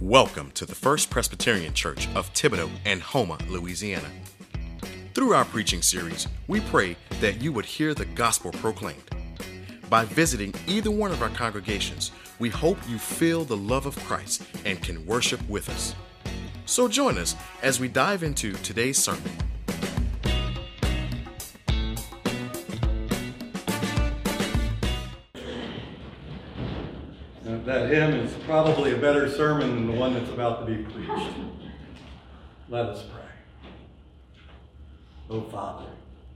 Welcome to the First Presbyterian Church of Thibodaux and Houma, Louisiana. Through our preaching series, we pray that you would hear the gospel proclaimed. By visiting either one of our congregations, we hope you feel the love of Christ and can worship with us. So join us as we dive into today's sermon. That hymn is probably a better sermon than the one that's about to be preached. Let us pray. Oh Father,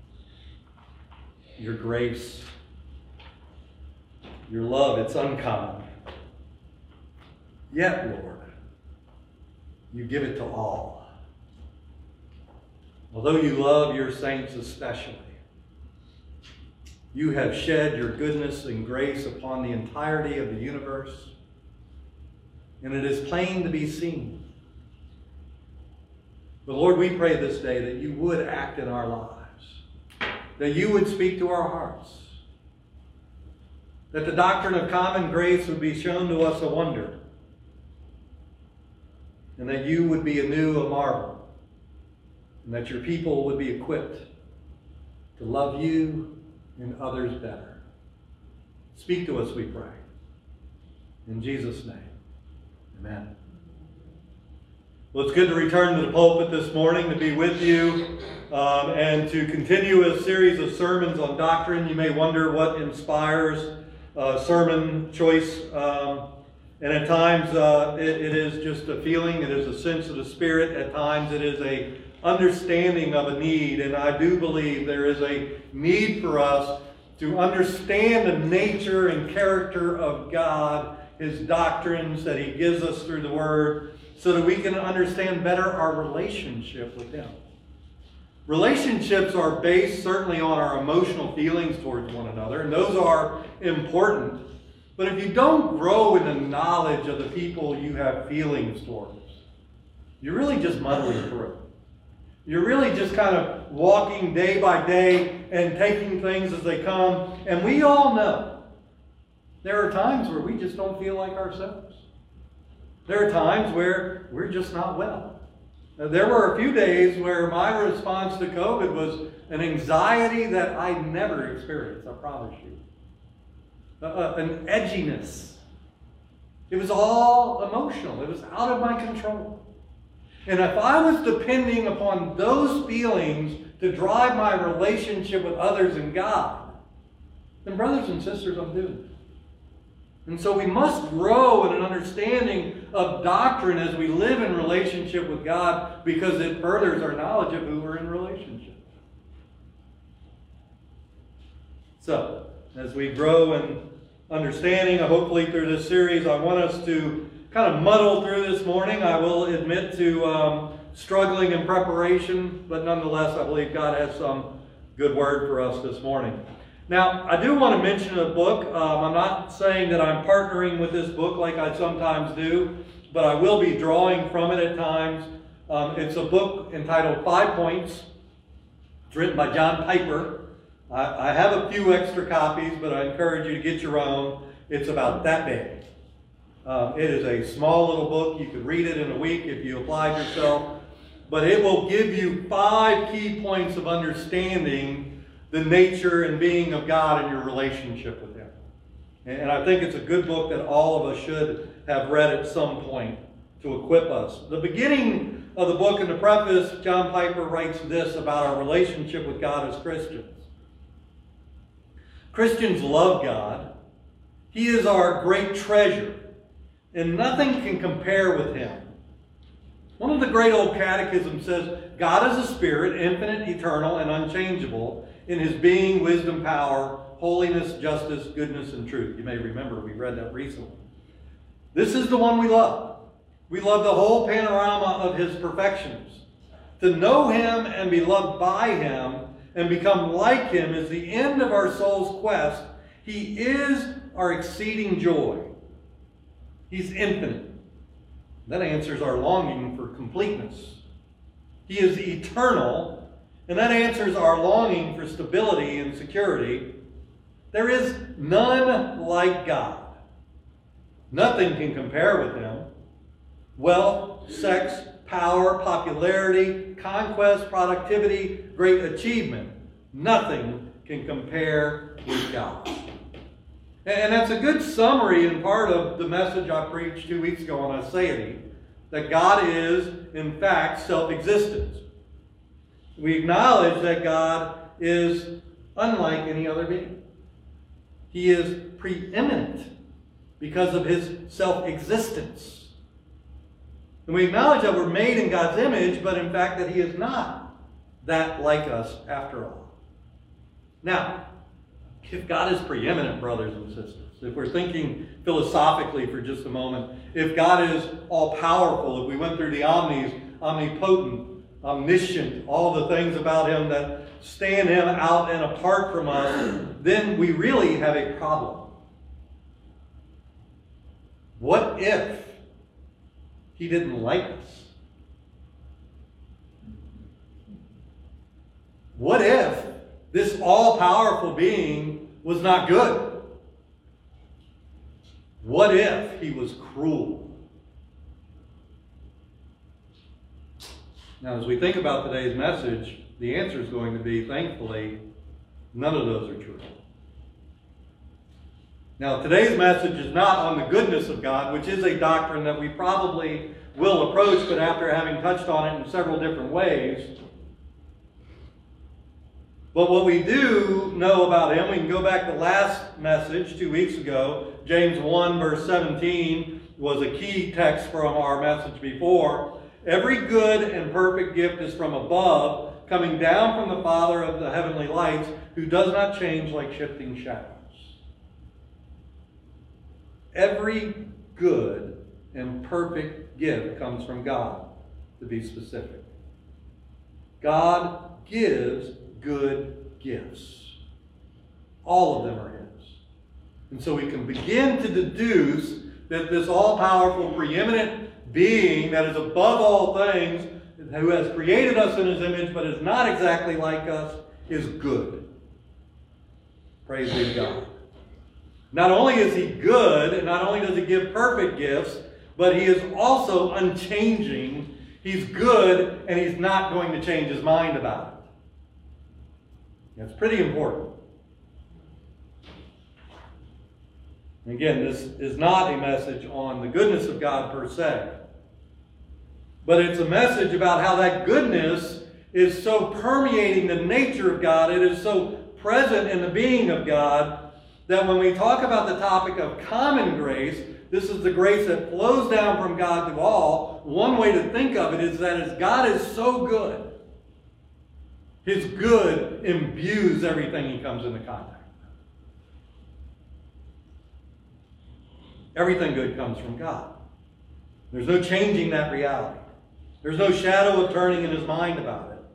your grace, your love, it's uncommon. Yet, Lord, you give it to all. Although you love your saints especially, you have shed your goodness and grace upon the entirety of the universe, and it is plain to be seen. But Lord, we pray this day that you would act in our lives, that you would speak to our hearts, that the doctrine of common grace would be shown to us a wonder, and that you would be anew a marvel, and that your people would be equipped to love you and others better. Speak to us, we pray. In Jesus' name, amen. Well, it's good to return to the pulpit this morning to be with you and to continue a series of sermons on doctrine. You may wonder what inspires sermon choice. And at times it is just a feeling, it is a sense of the Spirit. At times it is a understanding of a need, and I do believe there is a need for us to understand the nature and character of God, His doctrines that He gives us through the Word, so that we can understand better our relationship with Him. Relationships are based certainly on our emotional feelings towards one another, and those are important. But if you don't grow in the knowledge of the people you have feelings towards, you're really just muddling through. You're really just kind of walking day by day and taking things as they come. And we all know there are times where we just don't feel like ourselves. There are times where we're just not well. There were a few days where my response to COVID was an anxiety that I never experienced, I promise you. An edginess. It was all emotional. It was out of my control. And if I was depending upon those feelings to drive my relationship with others and God, then brothers and sisters, I'm doomed. And so we must grow in an understanding of doctrine as we live in relationship with God, because it furthers our knowledge of who we're in relationship. So, as we grow in understanding, hopefully through this series, I want us to kind of muddle through this morning. I will admit to struggling in preparation, but nonetheless, I believe God has some good word for us this morning. Now, I do want to mention a book. I'm not saying that I'm partnering with this book like I sometimes do, but I will be drawing from it at times. It's a book entitled 5 Points. It's written by John Piper. I have a few extra copies, but I encourage you to get your own. It's about that big. It is a small little book. You could read it in a week if you applied yourself. But it will give you 5 key points of understanding the nature and being of God and your relationship with Him. And I think it's a good book that all of us should have read at some point to equip us. The beginning of the book, in the preface, John Piper writes this about our relationship with God as Christians. Christians love God. He is our great treasure, and nothing can compare with Him. One of the great old catechisms says, God is a spirit, infinite, eternal, and unchangeable in His being, wisdom, power, holiness, justice, goodness, and truth. You may remember we read that recently. This is the one we love. We love the whole panorama of His perfections. To know Him and be loved by Him and become like Him is the end of our soul's quest. He is our exceeding joy. He's infinite. That answers our longing for completeness. He is eternal, and that answers our longing for stability and security. There is none like God. Nothing can compare with Him. wealth, sex, power, popularity, conquest, productivity, great achievement. Nothing can compare with God. And that's a good summary and part of the message I preached 2 weeks ago on aseity, that God is, in fact, self-existent. We acknowledge that God is unlike any other being. He is preeminent because of his self-existence. And we acknowledge that we're made in God's image, but in fact that he is not that like us after all. Now, if God is preeminent, brothers and sisters, if we're thinking philosophically for just a moment, if God is all-powerful, if we went through the omnipotent, omniscient, all the things about him that stand him out and apart from us, then we really have a problem. What if he didn't like us? What if this all-powerful being was not good? What if he was cruel? Now, as we think about today's message, the answer is going to be, thankfully, none of those are true. Now, today's message is not on the goodness of God, which is a doctrine that we probably will approach, but after having touched on it in several different ways. But what we do know about him, we can go back to last message 2 weeks ago. James 1 verse 17 was a key text from our message before. Every good and perfect gift is from above, coming down from the Father of the heavenly lights, who does not change like shifting shadows. Every good and perfect gift comes from God, to be specific. God gives good gifts. All of them are his. And so we can begin to deduce that this all-powerful, preeminent being that is above all things, who has created us in his image but is not exactly like us, is good. Praise be to God. Not only is he good, and not only does he give perfect gifts, but he is also unchanging. He's good, and he's not going to change his mind about it. That's pretty important. And again, this is not a message on the goodness of God per se. But it's a message about how that goodness is so permeating the nature of God. It is so present in the being of God that when we talk about the topic of common grace, this is the grace that flows down from God to all. One way to think of it is that as God is so good, his good imbues everything he comes into contact with. Everything good comes from God. There's no changing that reality. There's no shadow of turning in his mind about it.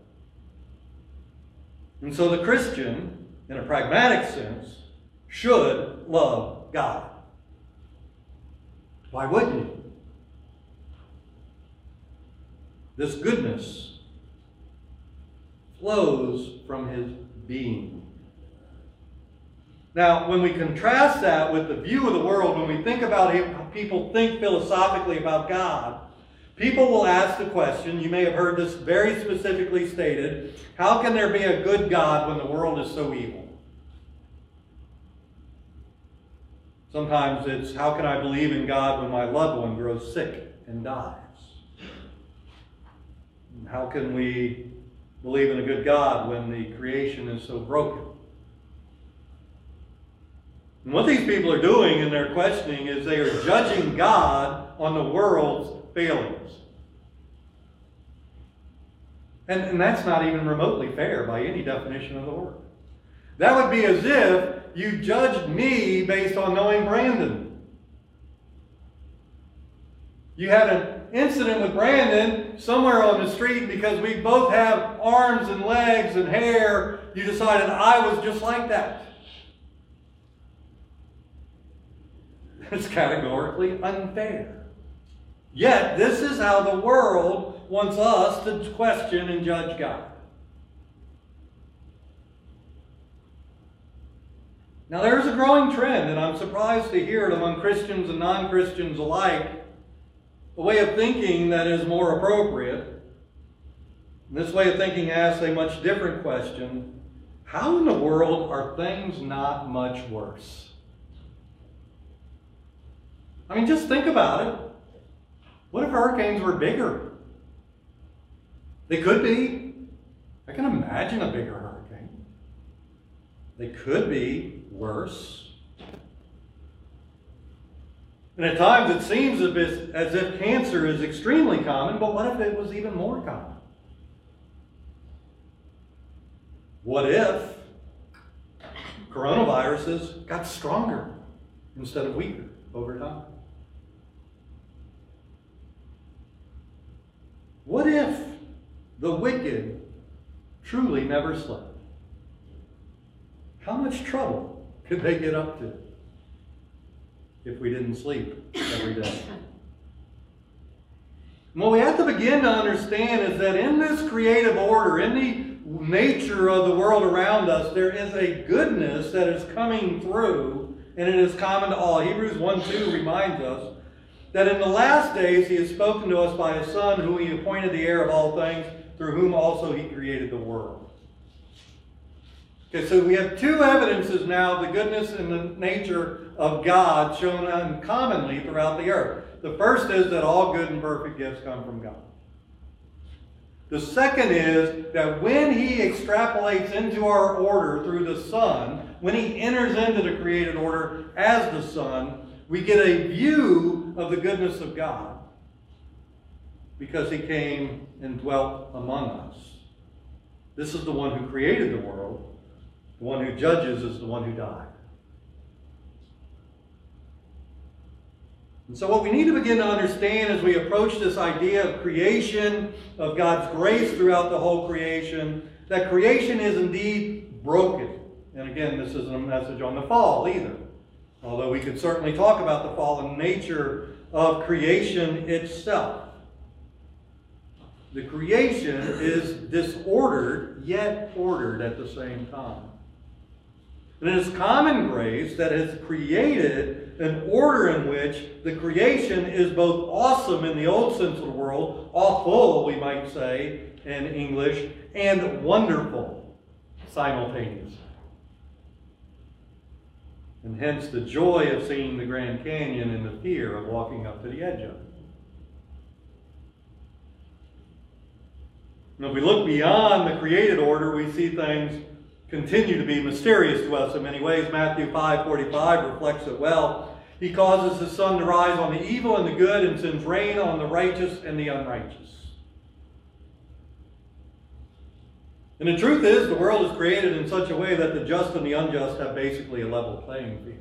And so the Christian, in a pragmatic sense, should love God. Why wouldn't you? This goodness flows from his being. Now, when we contrast that with the view of the world, when we think about how people think philosophically about God, people will ask the question, you may have heard this very specifically stated, how can there be a good God when the world is so evil? Sometimes it's, how can I believe in God when my loved one grows sick and dies? And how can we believe in a good God when the creation is so broken? And what these people are doing in their questioning is they are judging God on the world's failings. And that's not even remotely fair by any definition of the word. That would be as if you judged me based on knowing Brandon. You had an incident with Brandon somewhere on the street because we both have arms and legs and hair. You decided I was just like that. It's categorically unfair. Yet, this is how the world wants us to question and judge God. Now, there is a growing trend, and I'm surprised to hear it among Christians and non-Christians alike, a way of thinking that is more appropriate. This way of thinking asks a much different question. How in the world are things not much worse? I mean, just think about it. What if hurricanes were bigger? They could be. I can imagine a bigger hurricane. They could be worse. And at times it seems as if cancer is extremely common, but what if it was even more common? What if coronaviruses got stronger instead of weaker over time? What if the wicked truly never slept? How much trouble could they get up to if we didn't sleep every day? And what we have to begin to understand is that in this creative order, in the nature of the world around us, there is a goodness that is coming through, and it is common to all. Hebrews 1:2 reminds us that in the last days he has spoken to us by his Son, whom he appointed the heir of all things, through whom also he created the world. Okay, so we have two evidences now of the goodness and the nature of God shown uncommonly throughout the earth. The first is that all good and perfect gifts come from God. The second is that when he extrapolates into our order through the Son, when he enters into the created order as the Son, we get a view of the goodness of God because he came and dwelt among us. This is the one who created the world. The one who judges is the one who died. And so what we need to begin to understand as we approach this idea of creation, of God's grace throughout the whole creation, that creation is indeed broken. And again, this isn't a message on the fall either. Although we could certainly talk about the fallen nature of creation itself. The creation is disordered, yet ordered at the same time. And it is common grace that has created an order in which the creation is both awesome in the old sense of the world, awful, we might say, in English, and wonderful simultaneously. And hence the joy of seeing the Grand Canyon and the fear of walking up to the edge of it. And if we look beyond the created order, we see things continue to be mysterious to us in many ways. Matthew 5:45 reflects it well. He causes his sun to rise on the evil and the good and sends rain on the righteous and the unrighteous. And the truth is, the world is created in such a way that the just and the unjust have basically a level playing field.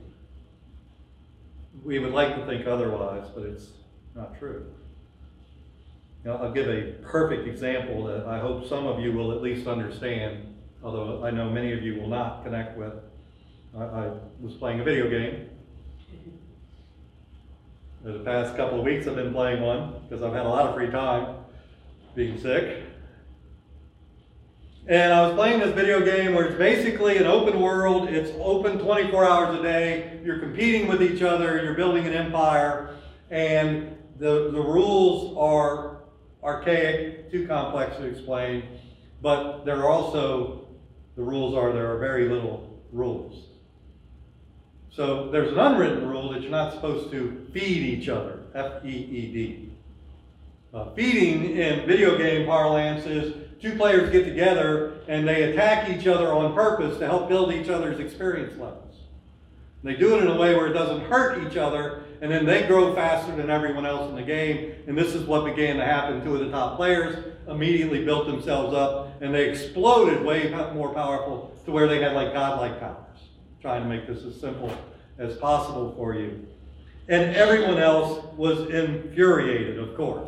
We would like to think otherwise, but it's not true. Now, I'll give a perfect example that I hope some of you will at least understand, although I know many of you will not connect with. I was playing a video game. For the past couple of weeks I've been playing one because I've had a lot of free time being sick. And I was playing this video game where it's basically an open world. It's open 24 hours a day. You're competing with each other. You're building an empire. And the rules are archaic, too complex to explain. But there are very little rules. So there's an unwritten rule that you're not supposed to feed each other, F-E-E-D. Feeding in video game parlance is two players get together and they attack each other on purpose to help build each other's experience levels. And they do it in a way where it doesn't hurt each other, and then they grow faster than everyone else in the game. And this is what began to happen. Two of the top players immediately built themselves up, and they exploded way more powerful to where they had like godlike powers. Trying to make this as simple as possible for you. And everyone else was infuriated, of course.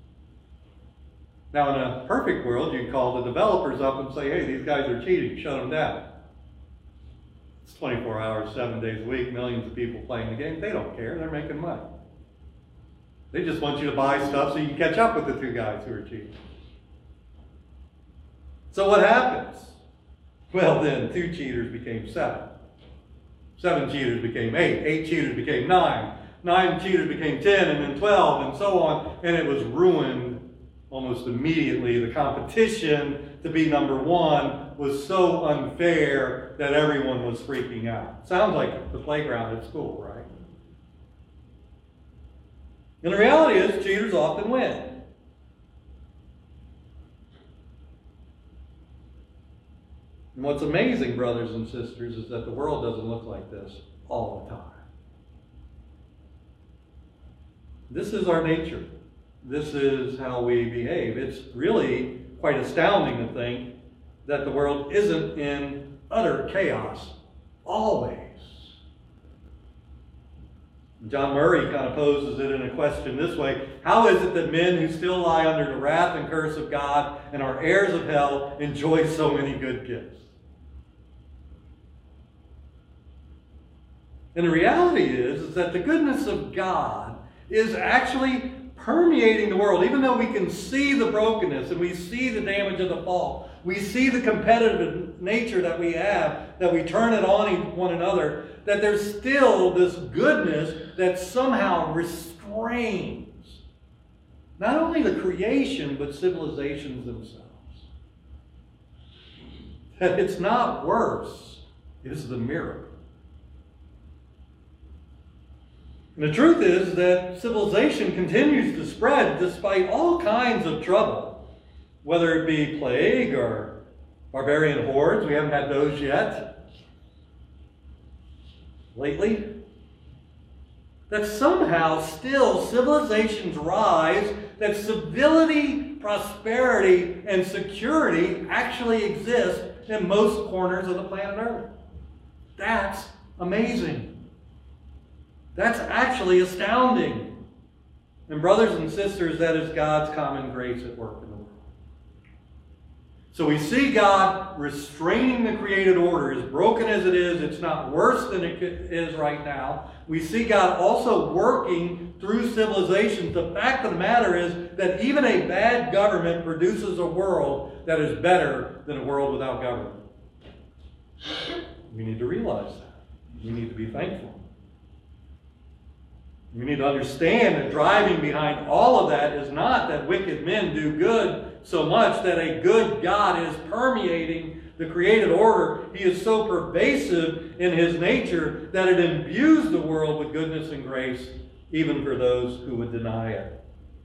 Now, in a perfect world, you'd call the developers up and say, hey, these guys are cheating, shut them down. It's 24 hours, 7 days a week, millions of people playing the game. They don't care, they're making money. They just want you to buy stuff so you can catch up with the two guys who are cheating. So what happens? Well, then 2 cheaters became 7. 7 cheaters became 8. 8 cheaters became 9. 9 cheaters became 10, and then 12, and so on, and it was ruined almost immediately. The competition to be number one was so unfair that everyone was freaking out. Sounds like the playground at school, right? And the reality is, cheaters often win. And what's amazing, brothers and sisters, is that the world doesn't look like this all the time. This is our nature. This is how we behave. It's really quite astounding to think that the world isn't in utter chaos always. John Murray kind of poses it in a question this way: how is it that men who still lie under the wrath and curse of God and are heirs of hell enjoy so many good gifts? And the reality is that the goodness of God is actually permeating the world. Even though we can see the brokenness and we see the damage of the fall, we see the competitive nature that we have, that we turn it on one another, that there's still this goodness that somehow restrains not only the creation, but civilizations themselves. That it's not worse, it's the miracle. And the truth is that civilization continues to spread despite all kinds of trouble, whether it be plague or barbarian hordes. We haven't had those yet lately. That somehow still civilizations rise, that civility, prosperity, and security actually exist in most corners of the planet Earth. That's amazing. That's actually astounding. And brothers and sisters, that is God's common grace at work in the world. So we see God restraining the created order. As broken as it is, it's not worse than it is right now. We see God also working through civilizations. The fact of the matter is that even a bad government produces a world that is better than a world without government. We need to realize that. We need to be thankful. We need to understand that driving behind all of that is not that wicked men do good so much, that a good God is permeating the created order. He is so pervasive in his nature that it imbues the world with goodness and grace, even for those who would deny it.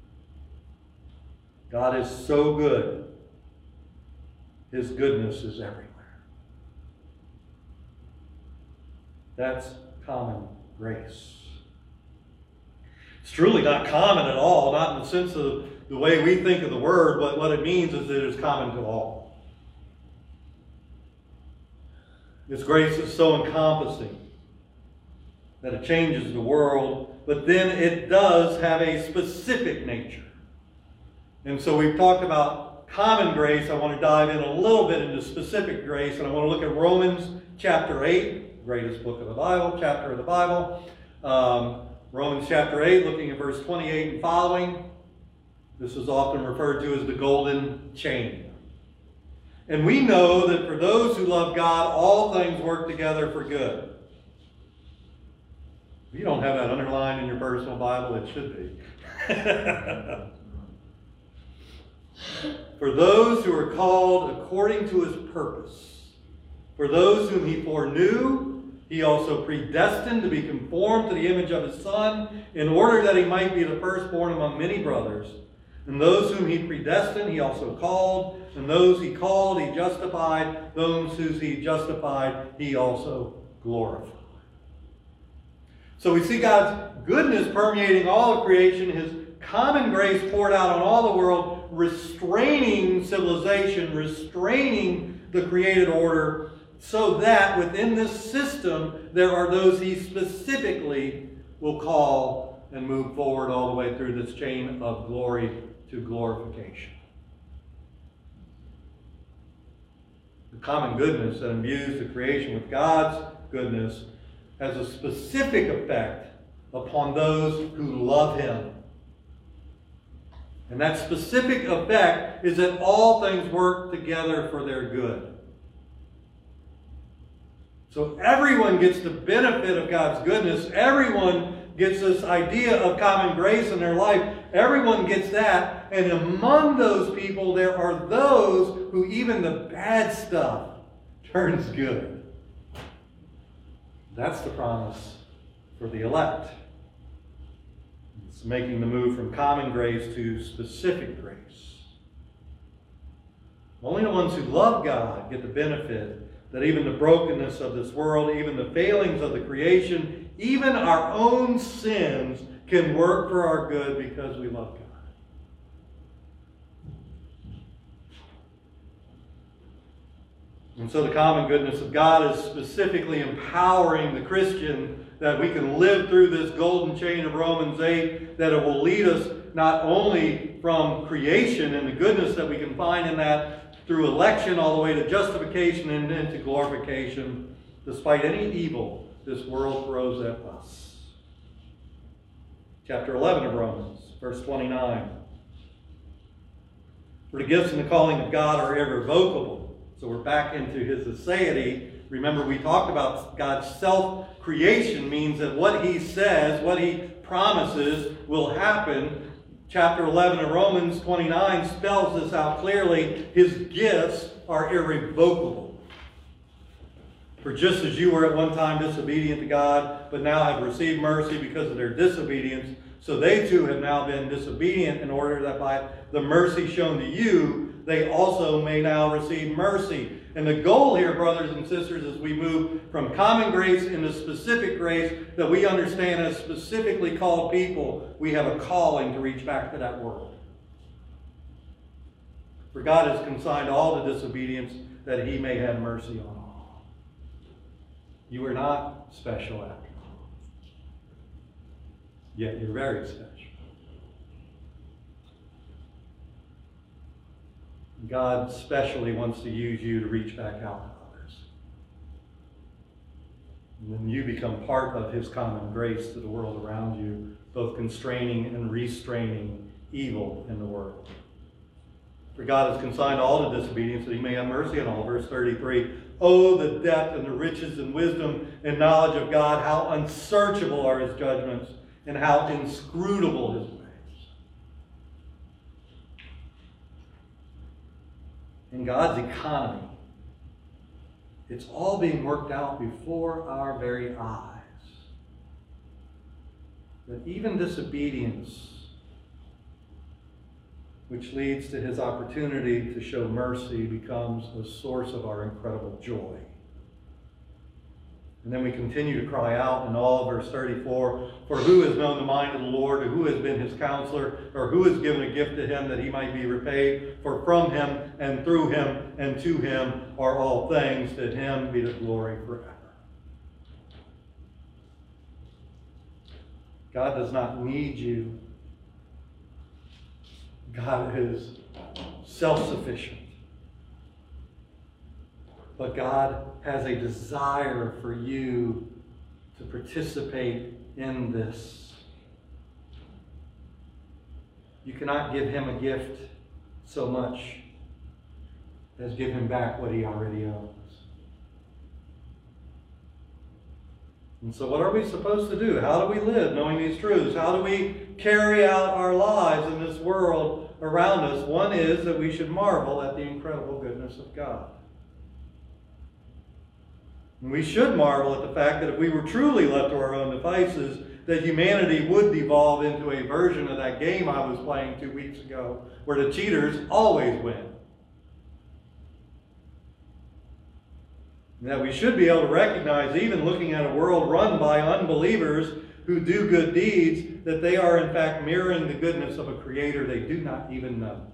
God is so good. His goodness is everywhere. That's common grace. It's truly not common at all, not in the sense of the way we think of the word, but what it means is that it is common to all. This grace is so encompassing that it changes the world, but then it does have a specific nature. And so we've talked about common grace. I want to dive in a little bit into specific grace, and I want to look at Romans chapter 8, greatest book of the Bible, chapter of the Bible. Romans chapter 8, looking at verse 28 and following. This is often referred to as the golden chain. And we know that for those who love God, all things work together for good. If you don't have that underlined in your personal Bible, it should be. For those who are called according to his purpose. For those whom he foreknew, he also predestined to be conformed to the image of his Son, in order that he might be the firstborn among many brothers. And those whom he predestined, he also called. And those he called, he justified. Those whom he justified, he also glorified. So we see God's goodness permeating all of creation, his common grace poured out on all the world, restraining civilization, restraining the created order, so that within this system there are those he specifically will call and move forward all the way through this chain of glory to glorification. The common goodness that imbues the creation with God's goodness has a specific effect upon those who love him. And that specific effect is that all things work together for their good. So everyone gets the benefit of God's goodness. Everyone gets this idea of common grace in their life. Everyone gets that. And among those people, there are those who even the bad stuff turns good. That's the promise for the elect. It's making the move from common grace to specific grace. Only the ones who love God get the benefit that even the brokenness of this world, even the failings of the creation, even our own sins can work for our good because we love God. And so the common goodness of God is specifically empowering the Christian that we can live through this golden chain of Romans 8, that it will lead us not only from creation and the goodness that we can find in that through election all the way to justification and then to glorification, despite any evil this world throws at us. Chapter 11 of Romans, verse 29. For the gifts and the calling of God are irrevocable. So we're back into his aseity. Remember, we talked about God's self-creation means that what he says, what he promises will happen. Chapter 11 of Romans 29 spells this out clearly. His gifts are irrevocable. For just as you were at one time disobedient to God, but now have received mercy because of their disobedience, so they too have now been disobedient in order that by the mercy shown to you, they also may now receive mercy. And the goal here, brothers and sisters, as we move from common grace into specific grace, that we understand as specifically called people, we have a calling to reach back to that world. For God has consigned all the disobedience that he may have mercy on all. You are not special after all. Yet you're very special. God specially wants to use you to reach back out to others. And then you become part of his common grace to the world around you, both constraining and restraining evil in the world. For God has consigned all the disobedience that he may have mercy on all. Verse 33, oh, the depth and the riches and wisdom and knowledge of God, how unsearchable are his judgments and how inscrutable his ways. In God's economy, it's all being worked out before our very eyes. That even disobedience, which leads to his opportunity to show mercy, becomes a source of our incredible joy. And then we continue to cry out in all, verse 34, for who has known the mind of the Lord, or who has been his counselor, or who has given a gift to him that he might be repaid? For from him and through him and to him are all things, to him be the glory forever. God does not need you. God is self-sufficient. But God has a desire for you to participate in this. You cannot give him a gift so much as give him back what he already owns. And so what are we supposed to do? How do we live knowing these truths? How do we carry out our lives in this world around us? One is that we should marvel at the incredible goodness of God. And we should marvel at the fact that if we were truly left to our own devices, that humanity would devolve into a version of that game I was playing 2 weeks ago, where the cheaters always win. And that we should be able to recognize, even looking at a world run by unbelievers who do good deeds, that they are in fact mirroring the goodness of a creator they do not even know.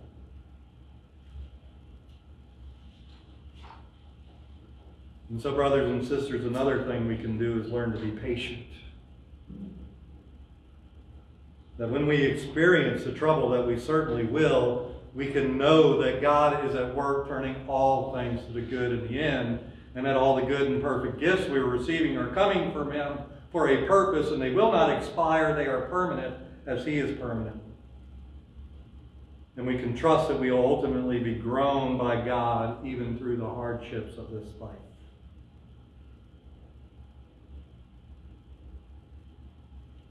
And so, brothers and sisters, another thing we can do is learn to be patient. That when we experience the trouble that we certainly will, we can know that God is at work turning all things to the good in the end, and that all the good and perfect gifts we are receiving are coming from him for a purpose, and they will not expire. They are permanent as he is permanent. And we can trust that we will ultimately be grown by God even through the hardships of this life.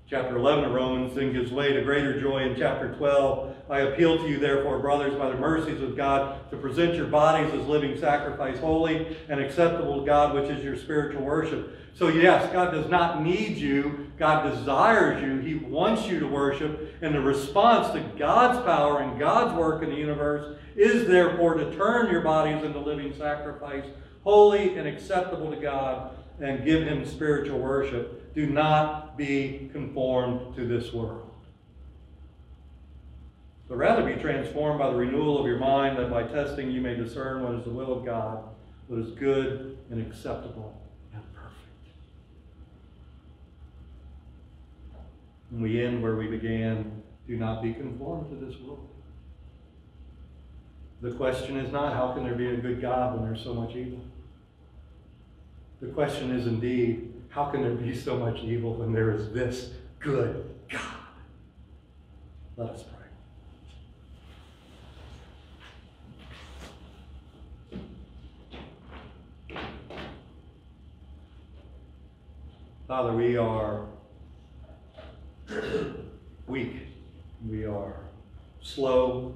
Chapter 11 of Romans then gives way to greater joy in chapter 12. I appeal to you, therefore, brothers, by the mercies of God, to present your bodies as living sacrifice, holy and acceptable to God, which is your spiritual worship. So yes, God does not need you. God desires you. He wants you to worship. And the response to God's power and God's work in the universe is therefore to turn your bodies into living sacrifice, holy and acceptable to God, and give Him spiritual worship. Do not be conformed to this world, but rather be transformed by the renewal of your mind, that by testing you may discern what is the will of God, what is good and acceptable and perfect. And we end where we began. Do not be conformed to this world. The question is not, how can there be a good God when there's so much evil? The question is indeed, how can there be so much evil when there is this good God? Let us pray. Father, we are weak. We are slow.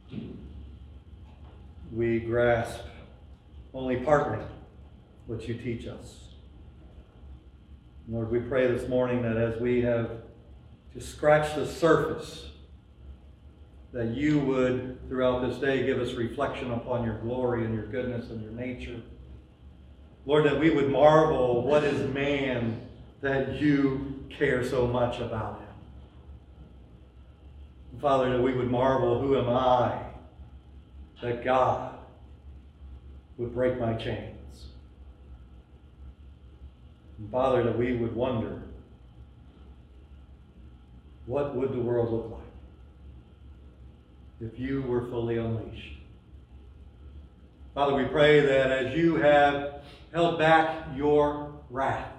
We grasp only partly what you teach us. Lord, we pray this morning that as we have just scratched the surface, that you would, throughout this day, give us reflection upon your glory and your goodness and your nature. Lord, that we would marvel, what is man that you care so much about him? And Father, that we would marvel, who am I that God would break my chains? And Father, that we would wonder, what would the world look like if you were fully unleashed? Father, we pray that as you have held back your wrath,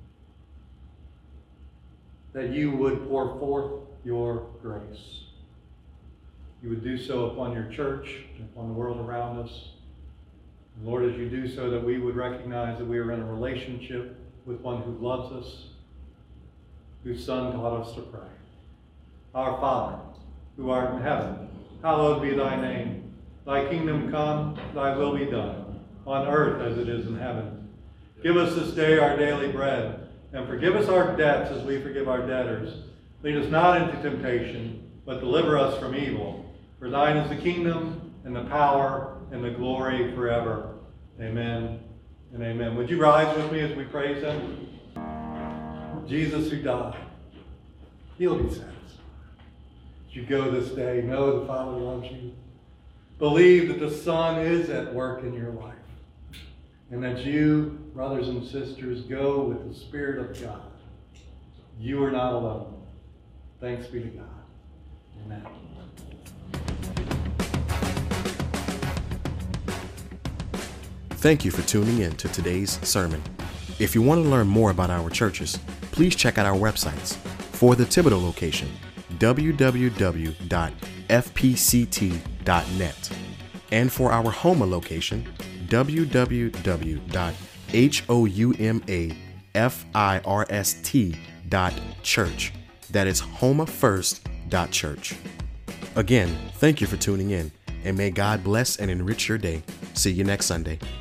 that you would pour forth your grace. You would do so upon your church and upon the world around us. And Lord, as you do so, that we would recognize that we are in a relationship with one who loves us, whose Son taught us to pray. Our Father, who art in heaven, hallowed be thy name. Thy kingdom come, thy will be done, on earth as it is in heaven. Give us this day our daily bread, and forgive us our debts as we forgive our debtors. Lead us not into temptation, but deliver us from evil. For thine is the kingdom, and the power, and the glory forever. Amen and amen. Would you rise with me as we praise him? Jesus who died, he'll be satisfied. As you go this day, know the Father loves you. Believe that the Son is at work in your life. And that you, brothers and sisters, go with the Spirit of God. You are not alone. Thanks be to God. Amen. Thank you for tuning in to today's sermon. If you want to learn more about our churches, please check out our websites. For the Thibodaux location, www.fpct.net. And for our Houma location, www.houmafirst.church. That is houmafirst.church. Again, thank you for tuning in, and may God bless and enrich your day. See you next Sunday.